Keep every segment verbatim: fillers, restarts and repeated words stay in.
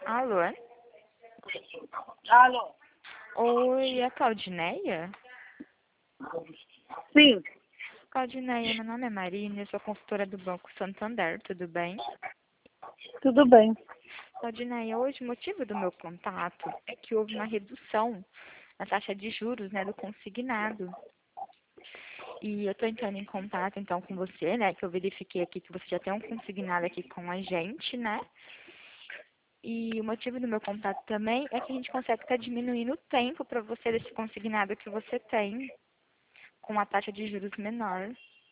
Alô? Alô? Oi, é a Claudineia? Sim, Claudineia, meu nome é Marina, eu sou consultora do Banco Santander, tudo bem? tudo bem. Claudineia, hoje o motivo do meu contato é que houve uma redução na taxa de juros, né, do consignado. E eu estou entrando em contato, então, com você, né, que eu verifiquei aqui que você já tem um consignado aqui com a gente, né? E o motivo do meu contato também é que a gente consegue estar diminuindo o tempo para você desse consignado que você tem, com uma taxa de juros menor.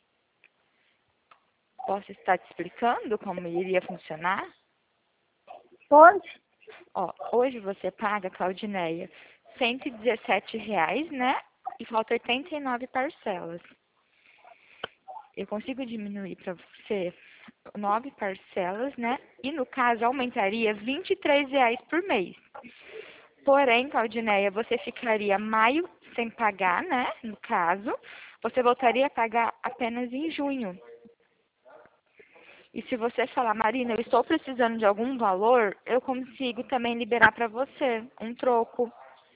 Posso estar te explicando como iria funcionar? Pode? Ó, hoje você paga, Claudineia, cento e dezessete reais, né? E falta oitenta e nove parcelas. Eu consigo diminuir para você nove parcelas, né? E no caso aumentaria vinte e três reais por mês. Porém, Claudineia, você ficaria maio sem pagar, né? No caso, você voltaria a pagar apenas em junho. E se você falar, Marina, eu estou precisando de algum valor, eu consigo também liberar para você um troco.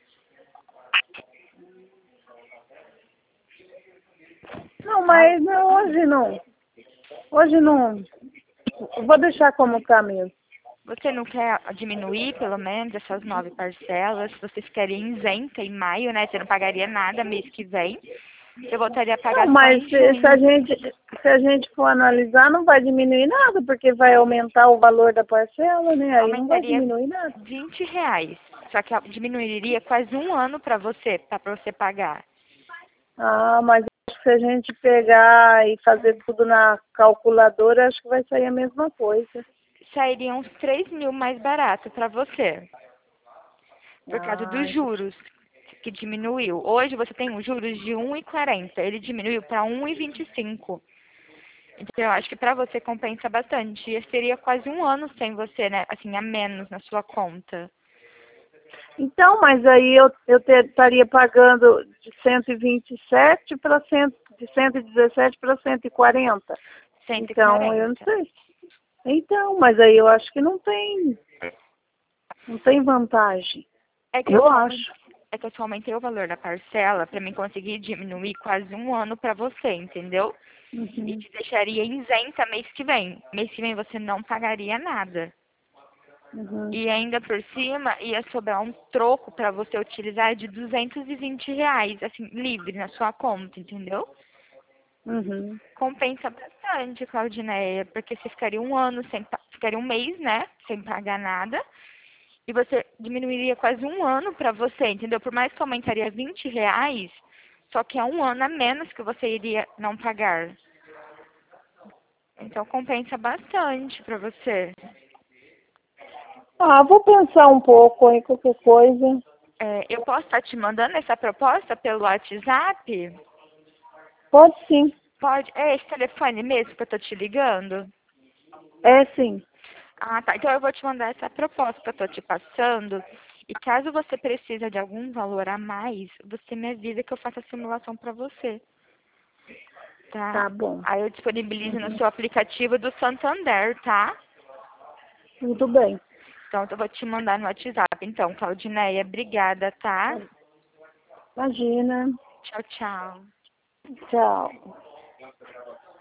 Não, Ah, mas não, hoje não. Hoje não. Eu vou deixar como tá mesmo. você não quer diminuir, pelo menos, essas nove parcelas? Você ficaria isenta em maio, né? Você não pagaria nada mês que vem. Você voltaria a Não, pagar só mas em se, se a junho. gente se a gente for analisar, não vai diminuir nada, porque vai aumentar o valor da parcela, né? Aí não vai Aumentaria diminuir nada. vinte reais. Só que diminuiria quase um ano para você, para você pagar. Ah, mas acho que se a gente pegar e fazer tudo na calculadora, acho que vai sair a mesma coisa. Sairia uns três mil mais barato para você, por causa Ah, dos entendi. juros que diminuiu. Hoje você tem os juros de um e quarenta, ele diminuiu para um e vinte e cinco. Então eu acho que para você compensa bastante. E seria quase um ano sem você, né? Assim, a menos na sua conta. Então, mas aí eu, eu te- estaria pagando de cento e vinte e sete para de cento e dezessete para cento e quarenta. Cento e Então, eu não quarenta. sei. Então, mas aí eu acho que não tem, não tem vantagem. É que eu Eu só aumentei, acho. é que eu só aumentei o valor da parcela para mim conseguir diminuir quase um ano para você, entendeu? E Uhum, te deixaria isenta mês que vem. Mês que vem você não pagaria nada. uhum, E ainda por cima ia sobrar um troco para você utilizar de duzentos e vinte reais, assim, livre na sua conta, entendeu? uhum, Compensa bastante, Claudineia, porque você ficaria um ano sem, pa- ficaria um mês, né, sem pagar nada, e você diminuiria quase um ano para você, entendeu? Por mais que aumentaria vinte reais, só que é um ano a menos que você iria não pagar. Então compensa bastante para você. Ah, vou pensar um pouco em qualquer coisa. É, eu posso estar te mandando essa proposta pelo WhatsApp? Pode sim. Pode? É esse telefone mesmo que eu tô te ligando? É sim. Ah, tá. Então eu vou te mandar essa proposta que eu tô te passando. E caso você precise de algum valor a mais, você me avisa que eu faço a simulação para você, tá? Tá bom. Aí eu disponibilizo no Uhum. seu aplicativo do Santander, tá? Tudo bem. Então eu vou te mandar no WhatsApp. Então, Claudineia, obrigada, tá? Imagina. Tchau, tchau. Tchau.